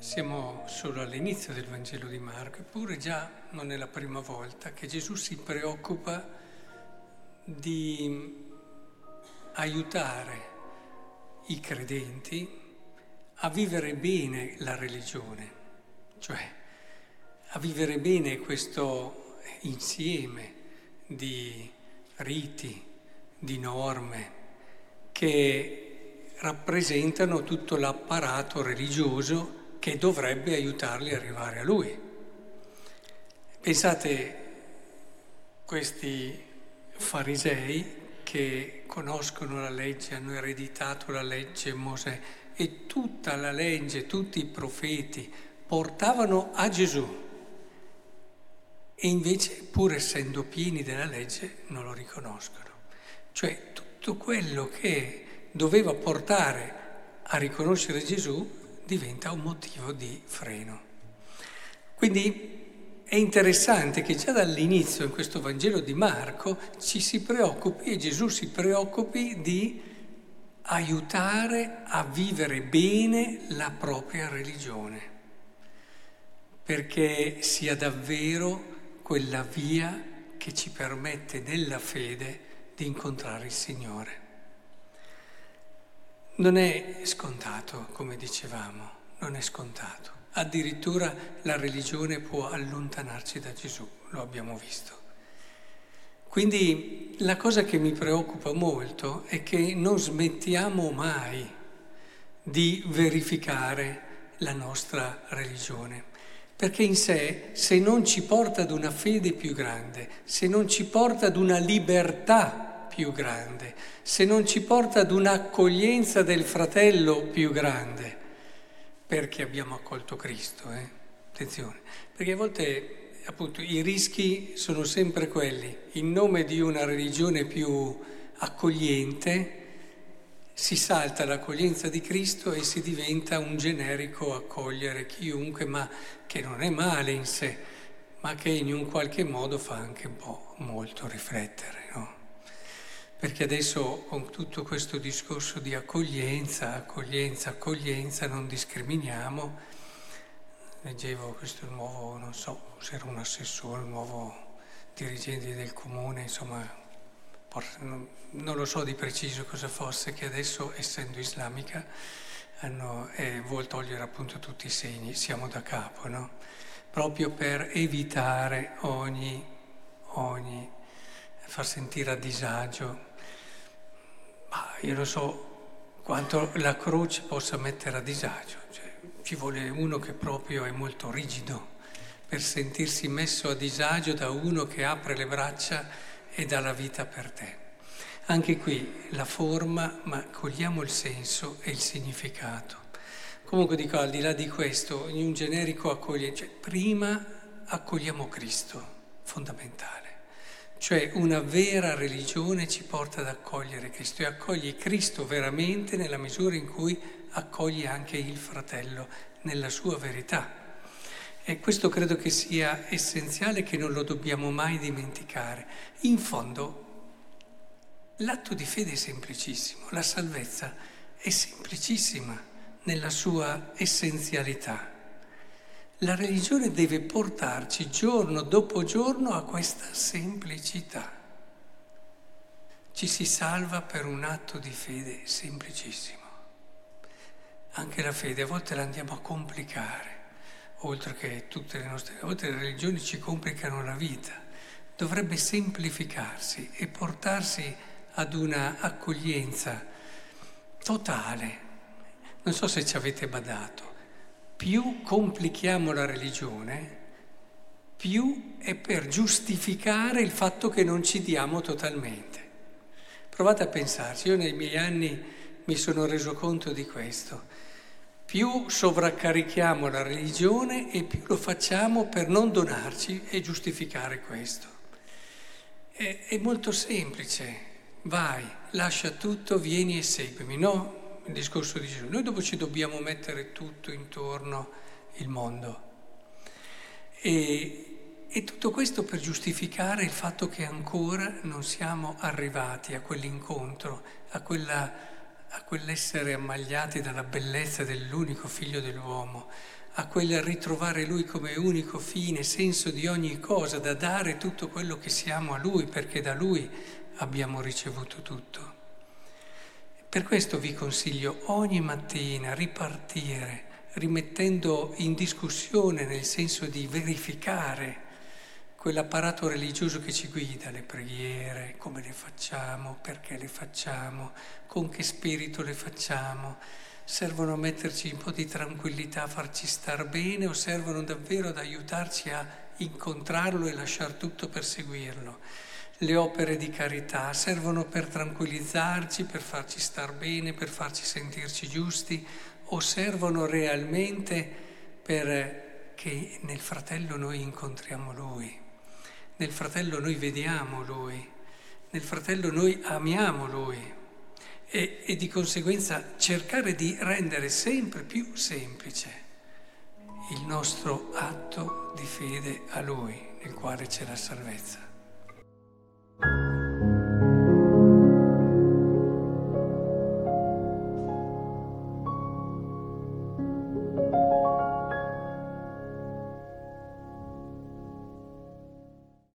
Siamo solo all'inizio del Vangelo di Marco, eppure già non è la prima volta che Gesù si preoccupa di aiutare i credenti a vivere bene la religione, cioè a vivere bene questo insieme di riti, di norme che rappresentano tutto l'apparato religioso che dovrebbe aiutarli ad arrivare a Lui. Pensate, questi farisei che conoscono la legge, hanno ereditato la legge Mosè e tutta la legge, tutti i profeti portavano a Gesù e invece, pur essendo pieni della legge, non lo riconoscono. Cioè tutto quello che doveva portare a riconoscere Gesù diventa un motivo di freno. Quindi è interessante che già dall'inizio in questo Vangelo di Marco ci si preoccupi e Gesù si preoccupi di aiutare a vivere bene la propria religione, perché sia davvero quella via che ci permette nella fede di incontrare il Signore. Non è scontato, come dicevamo, non è scontato. Addirittura la religione può allontanarci da Gesù, lo abbiamo visto. Quindi la cosa che mi preoccupa molto è che non smettiamo mai di verificare la nostra religione, perché in sé, se non ci porta ad una fede più grande, se non ci porta ad una libertà più grande, se non ci porta ad un'accoglienza del fratello più grande, perché abbiamo accolto Cristo, attenzione, perché a volte appunto i rischi sono sempre quelli, in nome di una religione più accogliente si salta l'accoglienza di Cristo e si diventa un generico accogliere chiunque, ma che non è male in sé, ma che in un qualche modo fa anche un po' molto riflettere, no? Perché adesso con tutto questo discorso di accoglienza, non discriminiamo. Leggevo questo nuovo, non so se era un assessore, un nuovo dirigente del comune, insomma, non lo so di preciso cosa fosse, che adesso, essendo islamica, vuol togliere appunto tutti i segni, siamo da capo, no? Proprio per evitare ogni far sentire a disagio. Ma io non so quanto la croce possa mettere a disagio, cioè, ci vuole uno che proprio è molto rigido per sentirsi messo a disagio da uno che apre le braccia e dà la vita per te. Anche qui la forma, ma cogliamo il senso e il significato. Comunque dico, al di là di questo, in un generico accoglienza, cioè, prima accogliamo Cristo, fondamentale. Cioè una vera religione ci porta ad accogliere Cristo e accogli Cristo veramente nella misura in cui accogli anche il fratello nella sua verità. E questo credo che sia essenziale, che non lo dobbiamo mai dimenticare. In fondo l'atto di fede è semplicissimo, la salvezza è semplicissima nella sua essenzialità. La religione deve portarci giorno dopo giorno a questa semplicità. Ci si salva per un atto di fede semplicissimo. Anche la fede a volte la andiamo a complicare, oltre che tutte le nostre... A volte le religioni ci complicano la vita. Dovrebbe semplificarsi e portarsi ad una accoglienza totale. Non so se ci avete badato. Più complichiamo la religione, più è per giustificare il fatto che non ci diamo totalmente. Provate a pensarci, io nei miei anni mi sono reso conto di questo. Più sovraccarichiamo la religione e più lo facciamo per non donarci e giustificare questo. È molto semplice, vai, lascia tutto, vieni e seguimi, no? Il discorso di Gesù. Noi dopo ci dobbiamo mettere tutto intorno il mondo. E tutto questo per giustificare il fatto che ancora non siamo arrivati a quell'incontro, a quell'essere ammagliati dalla bellezza dell'unico figlio dell'uomo, a quel ritrovare Lui come unico fine, senso di ogni cosa, da dare tutto quello che siamo a Lui, perché da Lui abbiamo ricevuto tutto. Per questo vi consiglio ogni mattina ripartire, rimettendo in discussione, nel senso di verificare quell'apparato religioso che ci guida, le preghiere, come le facciamo, perché le facciamo, con che spirito le facciamo. Servono a metterci un po' di tranquillità, a farci star bene, o servono davvero ad aiutarci a incontrarlo e lasciar tutto per seguirlo? Le opere di carità servono per tranquillizzarci, per farci star bene, per farci sentirci giusti, o servono realmente perché nel fratello noi incontriamo Lui, nel fratello noi vediamo Lui, nel fratello noi amiamo Lui e di conseguenza cercare di rendere sempre più semplice il nostro atto di fede a Lui, nel quale c'è la salvezza.